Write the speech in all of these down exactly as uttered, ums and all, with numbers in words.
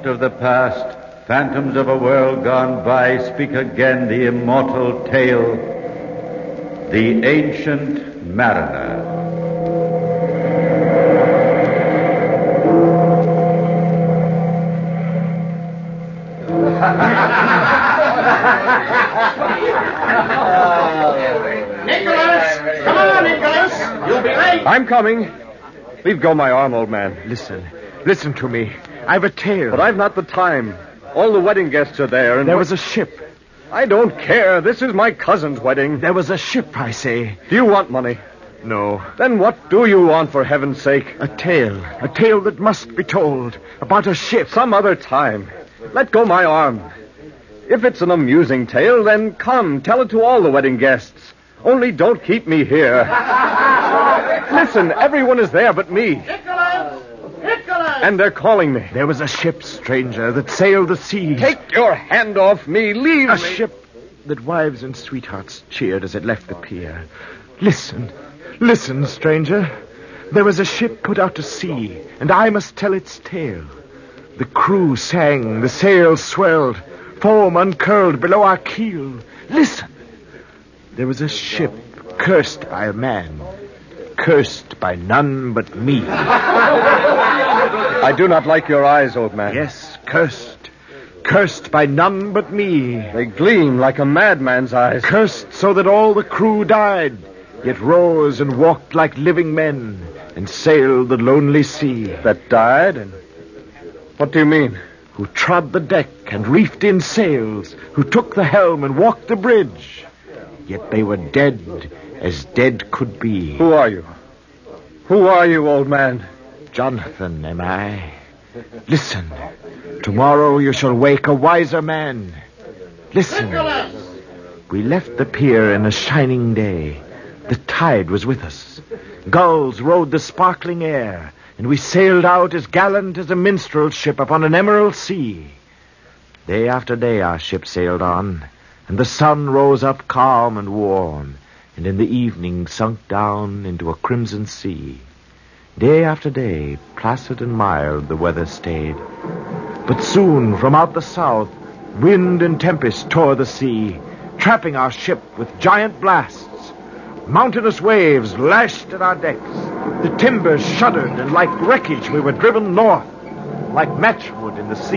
Out of the past, phantoms of a world gone by speak again the immortal tale, The Ancient Mariner. Nicholas! Come on, Nicholas! You'll be late. I'm coming. Leave go my arm, old man. Listen. Listen to me. I've a tale. But I've not the time. All the wedding guests are there, and... There was a ship. I don't care. This is my cousin's wedding. There was a ship, I say. Do you want money? No. Then what do you want, for heaven's sake? A tale. A tale that must be told. About a ship. Some other time. Let go my arm. If it's an amusing tale, then come, tell it to all the wedding guests. Only don't keep me here. Listen, everyone is there but me. Nicholas! Nicholas! And they're calling me. There was a ship, stranger, that sailed the seas. Take your hand off me. Leave a me. A ship that wives and sweethearts cheered as it left the pier. Listen. Listen, stranger. There was a ship put out to sea, and I must tell its tale. The crew sang, the sails swelled, foam uncurled below our keel. Listen. There was a ship cursed by a man, cursed by none but me. I do not like your eyes, old man. Yes, cursed. Cursed by none but me. They gleam like a madman's eyes. Cursed so that all the crew died, yet rose and walked like living men, and sailed the lonely sea. That died? And what do you mean? Who trod the deck and reefed in sails, who took the helm and walked the bridge. Yet they were dead as dead could be. Who are you? Who are you, old man? Jonathan, am I? Listen. Tomorrow you shall wake a wiser man. Listen. Nicholas! We left the pier in a shining day. The tide was with us. Gulls rode the sparkling air, and we sailed out as gallant as a minstrel ship upon an emerald sea. Day after day our ship sailed on, and the sun rose up calm and warm, and in the evening sunk down into a crimson sea. Day after day, placid and mild, the weather stayed. But soon, from out the south, wind and tempest tore the sea, trapping our ship with giant blasts. Mountainous waves lashed at our decks. The timbers shuddered, and like wreckage we were driven north, like matchwood in the sea.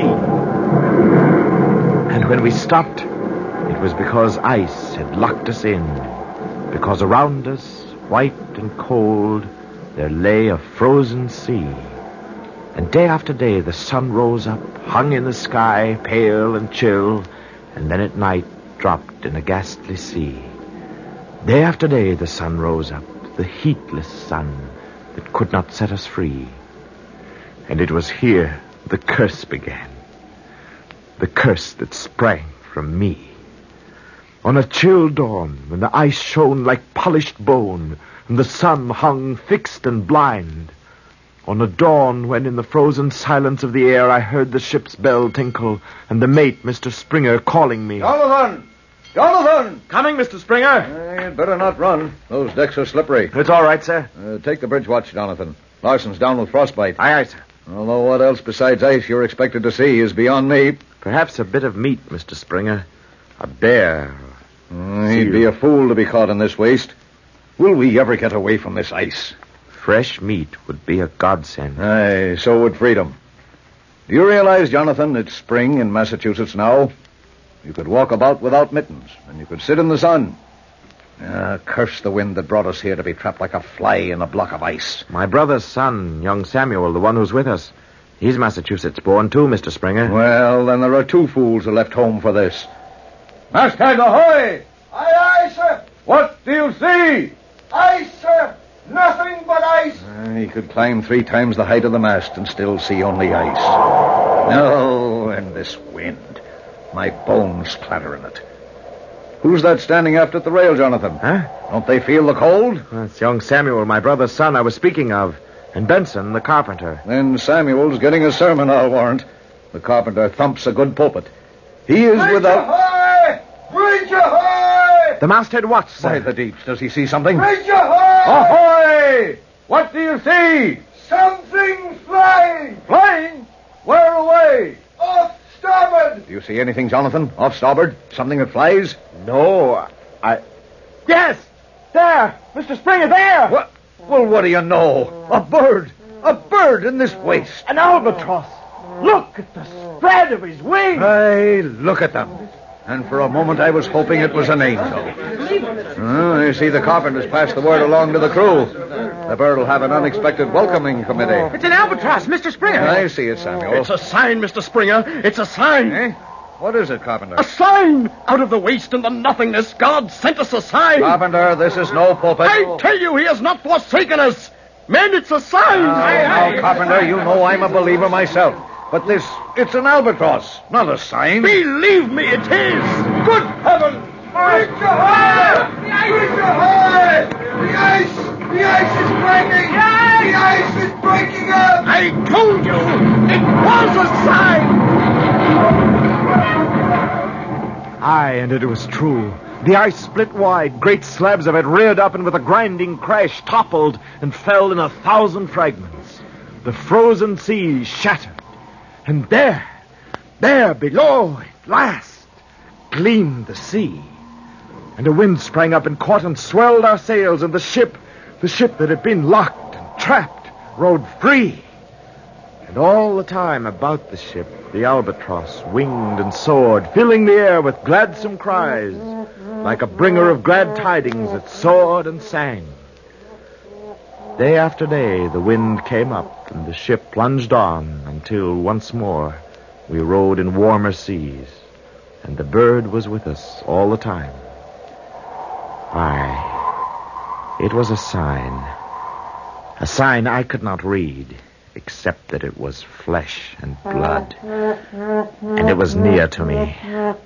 And when we stopped, it was because ice had locked us in, because around us, white and cold, there lay a frozen sea. And day after day the sun rose up, hung in the sky, pale and chill, and then at night dropped in a ghastly sea. Day after day the sun rose up, the heatless sun that could not set us free. And it was here the curse began, the curse that sprang from me. On a chill dawn, when the ice shone like polished bone, and the sun hung fixed and blind. On a dawn when in the frozen silence of the air I heard the ship's bell tinkle, and the mate, Mister Springer, calling me. Jonathan! Jonathan! Coming, Mister Springer. Uh, you'd better not run. Those decks are slippery. It's all right, sir. Uh, take the bridge watch, Jonathan. Larson's down with frostbite. Aye, aye, sir. Although what else besides ice you're expected to see is beyond me. Perhaps a bit of meat, Mister Springer. A bear. Uh, he'd be a fool to be caught in this waste. Will we ever get away from this ice? Fresh meat would be a godsend. Aye, so would freedom. Do you realize, Jonathan, it's spring in Massachusetts now? You could walk about without mittens, and you could sit in the sun. Ah, curse the wind that brought us here to be trapped like a fly in a block of ice. My brother's son, young Samuel, the one who's with us. He's Massachusetts born, too, Mister Springer. Well, then there are two fools who left home for this. Masthead, ahoy! Aye, aye, sir. What do you see? Ice, sir. Nothing but ice. Uh, he could climb three times the height of the mast and still see only ice. No, and this wind. My bones clatter in it. Who's that standing aft at the rail, Jonathan? Huh? Don't they feel the cold? That's young Samuel, my brother's son I was speaking of. And Benson, the carpenter. Then Samuel's getting a sermon, I'll warrant. The carpenter thumps a good pulpit. He is Bridge without... ahoy! Bridge ahoy! The masthead watch, sir. By the deeps, does he see something? Bridge ahoy! Ahoy! What do you see? Something flying! Flying? Where away? Off starboard! Do you see anything, Jonathan? Off starboard? Something that flies? No, I... Yes! There! Mister Springer, there! What? Well, what do you know? A bird! A bird in this waste! An albatross! Look at the spread of his wings! Hey, look at them. And for a moment I was hoping it was an angel. Oh, I see the carpenters pass the word along to the crew. The bird will have an unexpected welcoming committee. It's an albatross, Mister Springer. I see it, Samuel. It's a sign, Mister Springer. It's a sign. Eh? What is it, Carpenter? A sign! Out of the waste and the nothingness, God sent us a sign. Carpenter, this is no pulpit. I tell you, he has not forsaken us. Men, it's a sign. Now, now, Carpenter, you know I'm a believer myself. But this, it's an albatross, not a sign. Believe me, it is. Good heavens! Reach ahoy! Reach ahoy! The ice! The ice is breaking! The ice is breaking up! I told you, it was a sign. Aye, and it was true. The ice split wide. Great slabs of it reared up and with a grinding crash toppled and fell in a thousand fragments. The frozen sea shattered. And there, there below, at last, gleamed the sea. And a wind sprang up and caught and swelled our sails, and the ship, the ship that had been locked and trapped, rode free. And all the time about the ship, the albatross winged and soared, filling the air with gladsome cries, like a bringer of glad tidings that soared and sang. Day after day, the wind came up, and the ship plunged on until once more we rode in warmer seas, and the bird was with us all the time. Aye, it was a sign, a sign I could not read, except that it was flesh and blood, and it was near to me.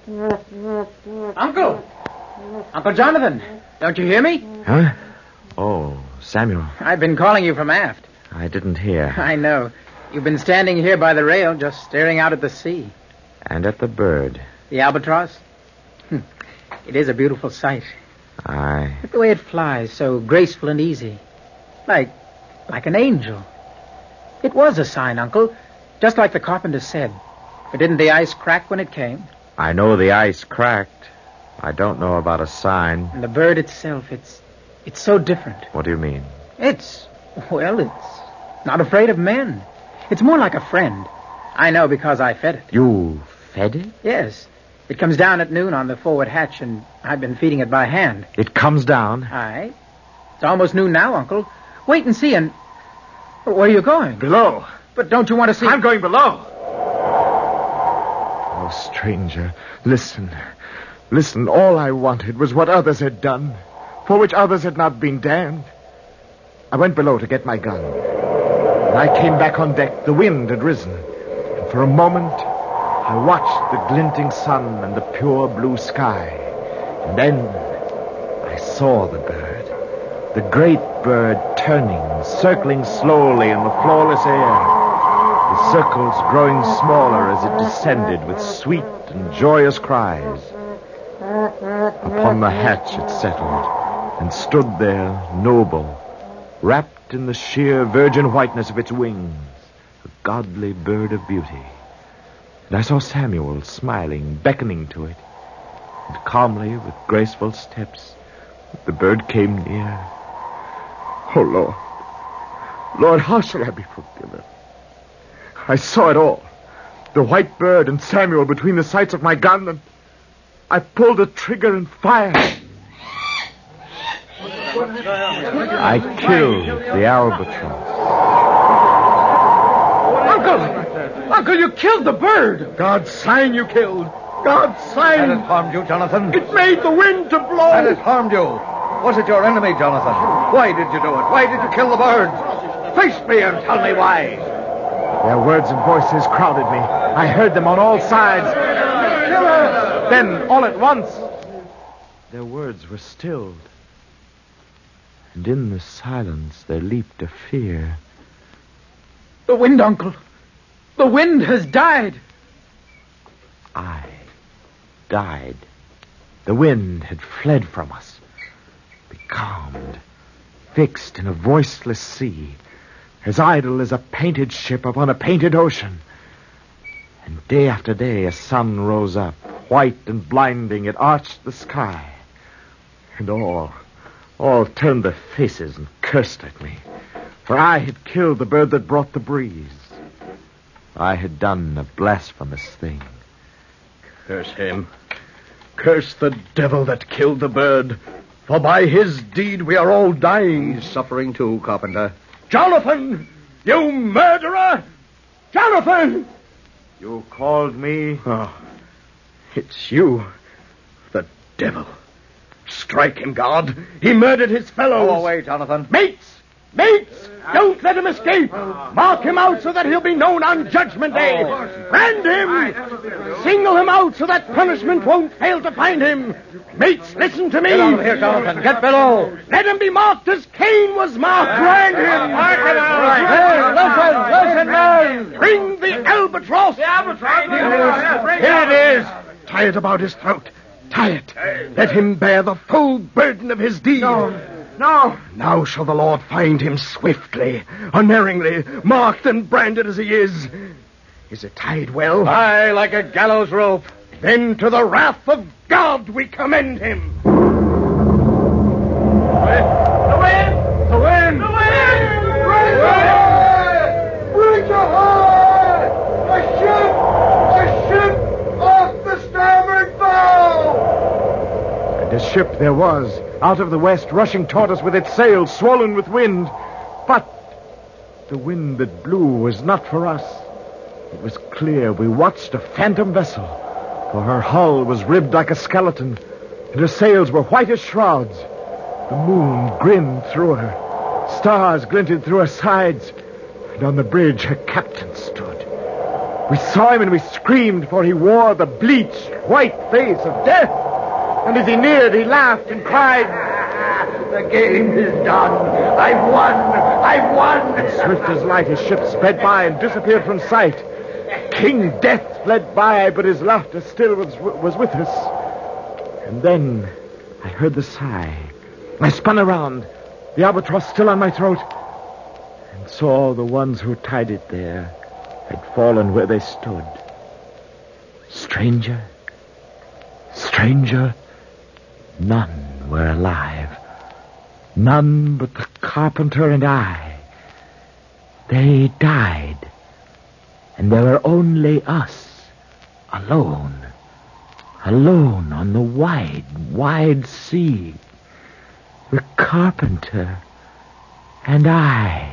Uncle! Uncle Jonathan, don't you hear me? Huh? Oh, Samuel. I've been calling you from aft. I didn't hear. I know. You've been standing here by the rail, just staring out at the sea. And at the bird. The albatross? Hm. It is a beautiful sight. Aye. Look the way it flies, so graceful and easy. Like, like an angel. It was a sign, Uncle, just like the carpenter said. But didn't the ice crack when it came? I know the ice cracked. I don't know about a sign. And the bird itself, it's, it's so different. What do you mean? It's, well, it's not afraid of men. It's more like a friend. I know because I fed it. You fed it? Yes. It comes down at noon on the forward hatch, and I've been feeding it by hand. It comes down? Aye. It's almost noon now, Uncle. Wait and see, and... Where are you going? Below. But don't you want to see... I'm going below. Oh, stranger, listen. Listen, all I wanted was what others had done, for which others had not been damned. I went below to get my gun. When I came back on deck, the wind had risen. And for a moment, I watched the glinting sun and the pure blue sky. And then I saw the bird. The great bird turning, circling slowly in the flawless air. The circles growing smaller as it descended with sweet and joyous cries. Upon the hatch it settled and stood there noble, wrapped in the sheer virgin whiteness of its wings, a godly bird of beauty. And I saw Samuel smiling, beckoning to it. And calmly, with graceful steps, the bird came near. Oh, Lord. Lord, how shall I be forgiven? I saw it all. The white bird and Samuel between the sights of my gun, and I pulled the trigger and fired. I killed the albatross. Uncle! Uncle, you killed the bird! God's sign you killed. God's sign. And it harmed you, Jonathan? It made the wind to blow. And it harmed you. Was it your enemy, Jonathan? Why did you do it? Why did you kill the bird? Face me and tell me why. Their words and voices crowded me. I heard them on all sides. Then, all at once, their words were stilled. And in the silence there leaped a fear. The wind, Uncle. The wind has died. I died. The wind had fled from us, becalmed, fixed in a voiceless sea, as idle as a painted ship upon a painted ocean. And day after day a sun rose up, white and blinding. It arched the sky. And all, all turned their faces and cursed at me. For I had killed the bird that brought the breeze. I had done a blasphemous thing. Curse him. Curse the devil that killed the bird. For by his deed we are all dying. He's suffering too, Carpenter. Jonathan! You murderer! Jonathan! You called me? Oh, it's you. The devil. Strike him, God. He murdered his fellows. Go away, Jonathan. Mates! Mates! Don't let him escape! Mark him out so that he'll be known on Judgment Day! Brand him! Single him out so that punishment won't fail to find him! Mates, listen to me! Get out of here, Jonathan. Get below. Let him be marked as Cain was marked! Brand him! Mark him out! Hey, listen, listen, man! Bring the albatross! The albatross! Here it is! Tie it about his throat. Tie it. Let him bear the full burden of his deed. No. No. Now shall the Lord find him swiftly, unerringly, marked and branded as he is. Is it tied well? Aye, like a gallows rope. Then to the wrath of God we commend him. The wind! The wind! The wind! Bridge ahead! Bridge ahead! A ship! A ship off the starboard bow! And a ship there was, out of the west, rushing toward us with its sails swollen with wind. But the wind that blew was not for us. It was clear we watched a phantom vessel, for her hull was ribbed like a skeleton, and her sails were white as shrouds. The moon grinned through her. Stars glinted through her sides, and on the bridge her captain stood. We saw him and we screamed, for he wore the bleached white face of death. And as he neared, he laughed and cried, The game is done. I've won. I've won. Swift as light, his ship sped by and disappeared from sight. King Death fled by, but his laughter still was, was with us. And then I heard the sigh. I spun around, the albatross still on my throat, and saw the ones who tied it there had fallen where they stood. Stranger, stranger, none were alive. None but the carpenter and I. They died. And there were only us, alone. Alone on the wide, wide sea. The carpenter and I.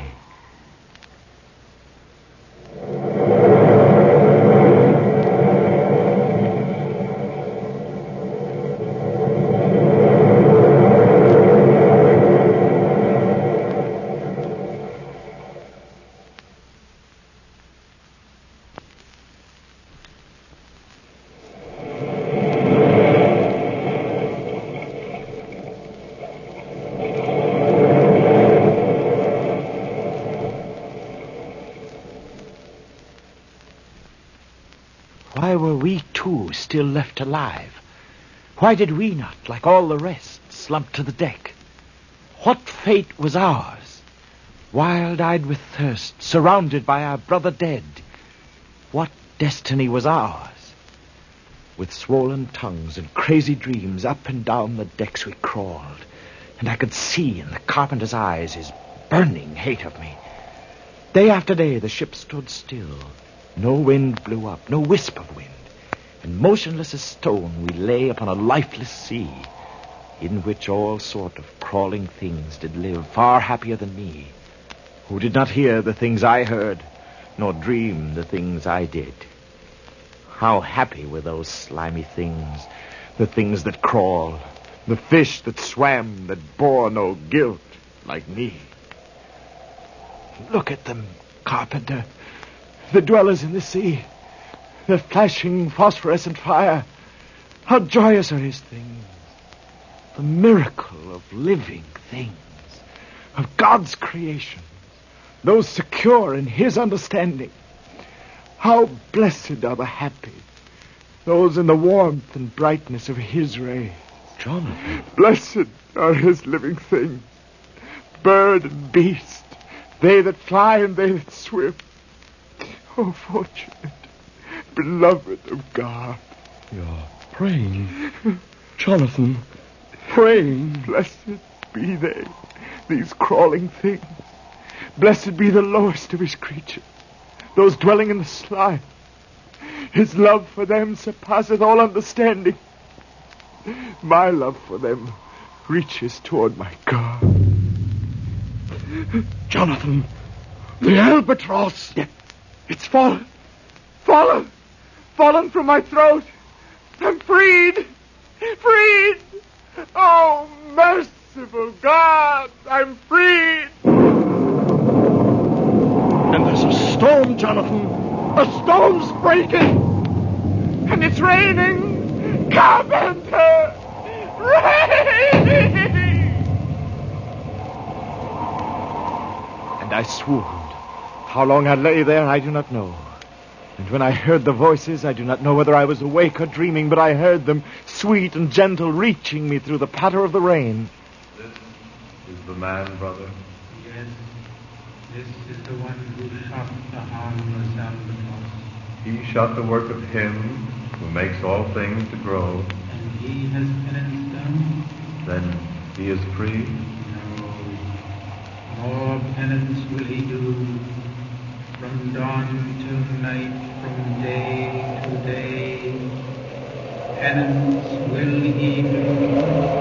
Why were we two still left alive? Why did we not, like all the rest, slump to the deck? What fate was ours? Wild-eyed with thirst, surrounded by our brother dead. What destiny was ours? With swollen tongues and crazy dreams, up and down the decks we crawled, and I could see in the carpenter's eyes his burning hate of me. Day after day the ship stood still. No wind blew up, no wisp of wind, and motionless as stone we lay upon a lifeless sea, in which all sort of crawling things did live, far happier than me, who did not hear the things I heard, nor dream the things I did. How happy were those slimy things, the things that crawl, the fish that swam, that bore no guilt, like me. Look at them, carpenter. The dwellers in the sea, the flashing phosphorescent fire. How joyous are his things. The miracle of living things, of God's creations, those secure in his understanding. How blessed are the happy, those in the warmth and brightness of his rays. Jonathan. Blessed are his living things, bird and beast, they that fly and they that swim. Oh, fortunate, beloved of God. You're praying. Jonathan, praying. Blessed be they, these crawling things. Blessed be the lowest of his creatures, those dwelling in the slime. His love for them surpasseth all understanding. My love for them reaches toward my God. Jonathan, the albatross. Yeah. It's fallen. Fallen. Fallen from my throat. I'm freed. Freed. Oh, merciful God, I'm freed. And there's a storm, Jonathan. A storm's breaking. And it's raining. Carpenter! Raining! And I swooned. How long I lay there, I do not know. And when I heard the voices, I do not know whether I was awake or dreaming, but I heard them, sweet and gentle, reaching me through the patter of the rain. This is the man, brother. Yes, this is the one who shot the harmless albatross. He shot the work of him who makes all things to grow. And he has penance done? Then he is free? No. More penance will he do. From dawn till night, from day to day, penance will he do.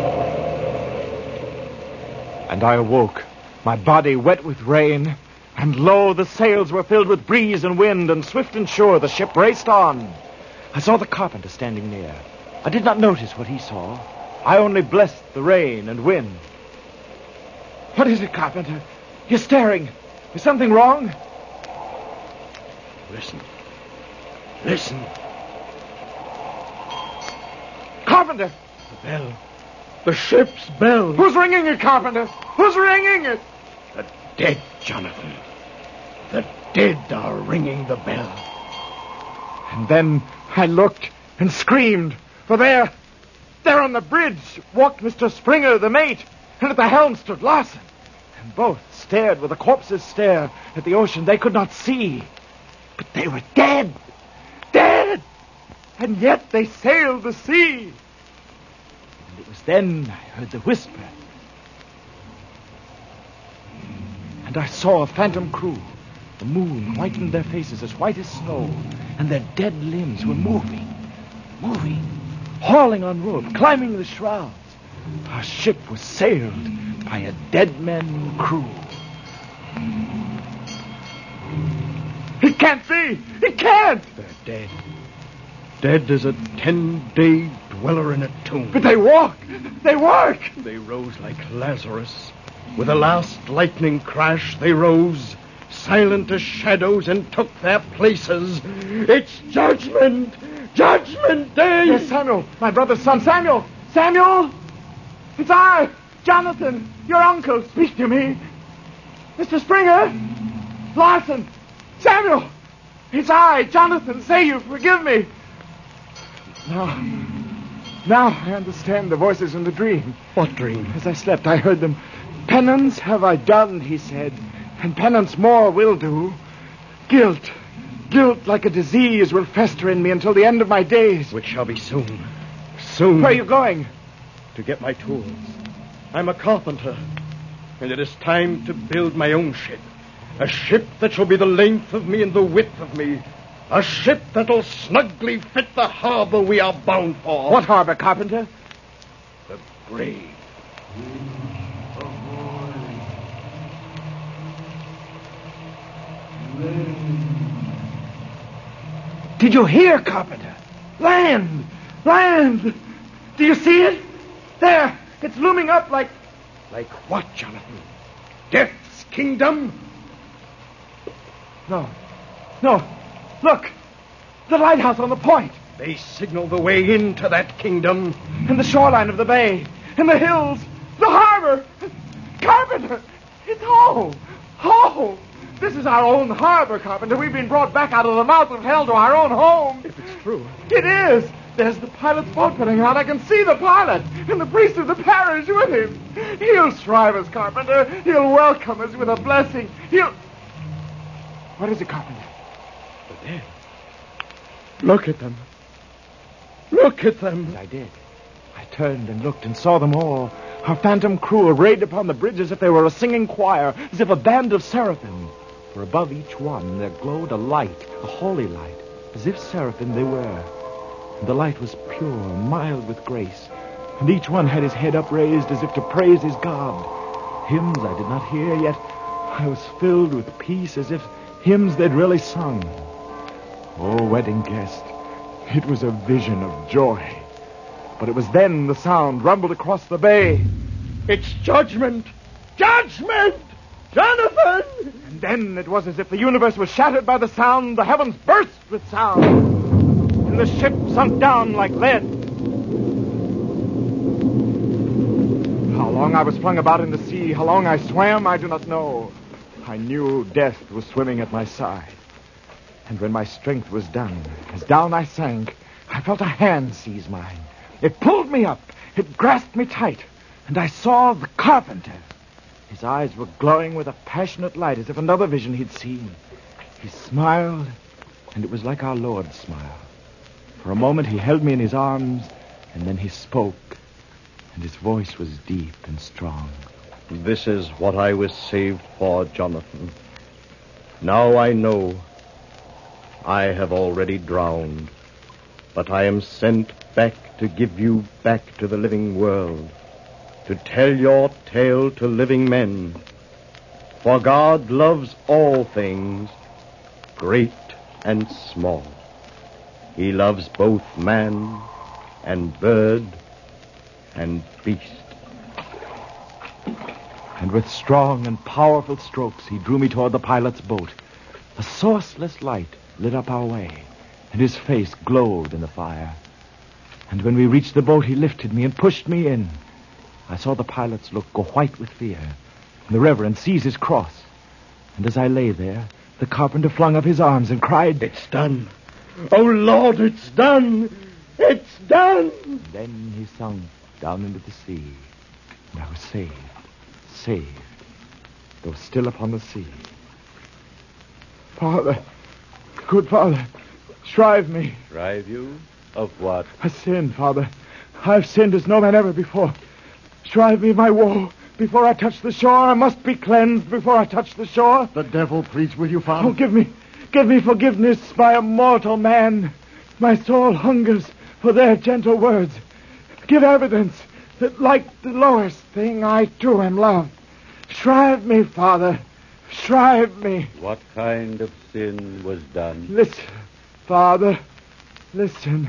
And I awoke, my body wet with rain, and lo, the sails were filled with breeze and wind, and swift and sure the ship raced on. I saw the carpenter standing near. I did not notice what he saw. I only blessed the rain and wind. What is it, carpenter? You're staring. Is something wrong? Listen. Listen. Carpenter! The bell. The ship's bell. Who's ringing it, Carpenter? Who's ringing it? The dead, Jonathan. The dead are ringing the bell. And then I looked and screamed, for there, there on the bridge walked Mister Springer, the mate, and at the helm stood Larson. And both stared with a corpse's stare at the ocean they could not see. But they were dead, dead, and yet they sailed the sea. And it was then I heard the whisper. And I saw a phantom crew. The moon whitened their faces as white as snow, and their dead limbs were moving, moving, hauling on rope, climbing the shrouds. Our ship was sailed by a dead man crew. It can't be! It can't! They're dead. Dead as a ten-day dweller in a tomb. But they walk! They work! They rose like Lazarus. With a last lightning crash, they rose, silent as shadows, and took their places. It's judgment! Judgment day! Yes, Samuel, my brother's son. Samuel! Samuel! It's I, Jonathan, your uncle. Speak to me. Mister Springer! Larson! Samuel! It's I, Jonathan. Say you forgive me. Now, now I understand the voices in the dream. What dream? As I slept, I heard them. Penance have I done, he said, and penance more will do. Guilt, guilt like a disease will fester in me until the end of my days. Which shall be soon. Soon. Where are you going? To get my tools. I'm a carpenter, and it is time to build my own ship. A ship that shall be the length of me and the width of me. A ship that'll snugly fit the harbor we are bound for. What harbor, carpenter? The grave. Did you hear, carpenter? Land! Land! Do you see it? There! It's looming up like... Like what, Jonathan? Death's kingdom? No. No. Look! The lighthouse on the point. They signal the way into that kingdom. And the shoreline of the bay. And the hills. The harbor. Carpenter! It's home! Home! This is our own harbor, Carpenter. We've been brought back out of the mouth of hell to our own home. If it's true. It is. There's the pilot's boat putting out. I can see the pilot. And the priest of the parish with him. He'll shrive us, Carpenter. He'll welcome us with a blessing. He'll... What is it, Carpenter? The dead. Look at them. Look at them. I did. I turned and looked and saw them all. Our phantom crew arrayed upon the bridge as if they were a singing choir, as if a band of seraphim. For above each one there glowed a light, a holy light, as if seraphim they were. And the light was pure, mild with grace, and each one had his head upraised as if to praise his God. Hymns I did not hear, yet I was filled with peace as if hymns they'd really sung. Oh, wedding guest, it was a vision of joy. But it was then the sound rumbled across the bay. It's judgment! Judgment! Jonathan! And then it was as if the universe was shattered by the sound, the heavens burst with sound, and the ship sunk down like lead. How long I was flung about in the sea, how long I swam, I do not know. I knew death was swimming at my side. And when my strength was done, as down I sank, I felt a hand seize mine. It pulled me up. It grasped me tight. And I saw the carpenter. His eyes were glowing with a passionate light, as if another vision he'd seen. He smiled, and it was like our Lord's smile. For a moment he held me in his arms, and then he spoke, and his voice was deep and strong. This is what I was saved for, Jonathan. Now I know I have already drowned, but I am sent back to give you back to the living world, to tell your tale to living men. For God loves all things, great and small. He loves both man and bird and beast. And with strong and powerful strokes, he drew me toward the pilot's boat. A sourceless light lit up our way, and his face glowed in the fire. And when we reached the boat, he lifted me and pushed me in. I saw the pilot's look go white with fear, and the Reverend seize his cross. And as I lay there, the carpenter flung up his arms and cried, It's done. Oh, Lord, it's done. It's done. And then he sunk down into the sea, and I was saved, saved, though still upon the sea. Father, good Father, shrive me. Shrive you? Of what? I sinned, Father. I've sinned as no man ever before. Shrive me my woe before I touch the shore. I must be cleansed before I touch the shore. The devil pleads with you, Father. Oh, give me, give me forgiveness by a mortal man. My soul hungers for their gentle words. Give evidence that, like the lowest thing, I too am loved. Shrive me, Father. Shrive me. What kind of sin was done? Listen, Father. Listen.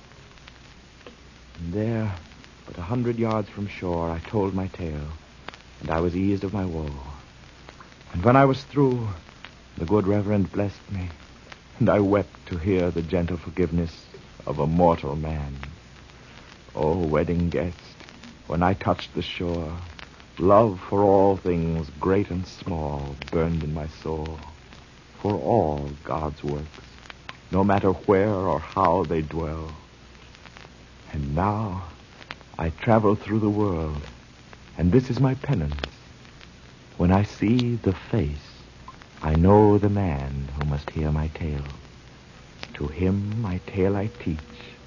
And there, but a hundred yards from shore, I told my tale, and I was eased of my woe. And when I was through, the good Reverend blessed me, and I wept to hear the gentle forgiveness of a mortal man. Oh, wedding guest, when I touched the shore, love for all things, great and small, burned in my soul. For all God's works, no matter where or how they dwell. And now I travel through the world, and this is my penance. When I see the face, I know the man who must hear my tale. To him my tale I teach.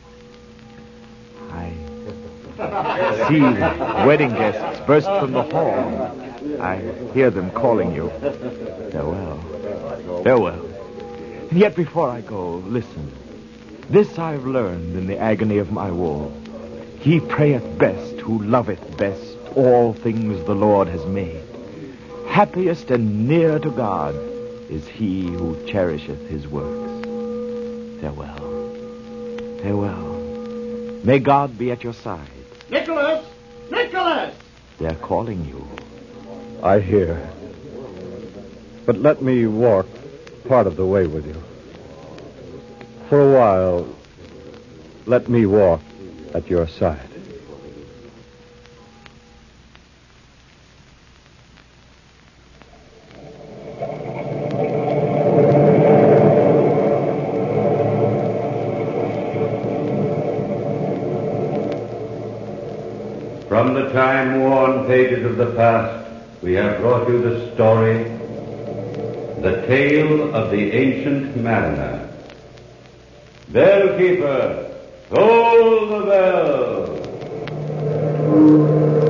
I see wedding guests burst from the hall. I hear them calling you. Farewell. Farewell. And yet before I go, listen. This I've learned in the agony of my woe. He prayeth best who loveth best all things the Lord has made. Happiest and near to God is he who cherisheth his works. Farewell. Farewell. May God be at your side. Nicholas! Nicholas! They're calling you. I hear. But let me walk part of the way with you. For a while, let me walk at your side. From the time-worn pages of the past, we have brought you the story, the tale of the ancient mariner. Bellkeeper, toll the bell.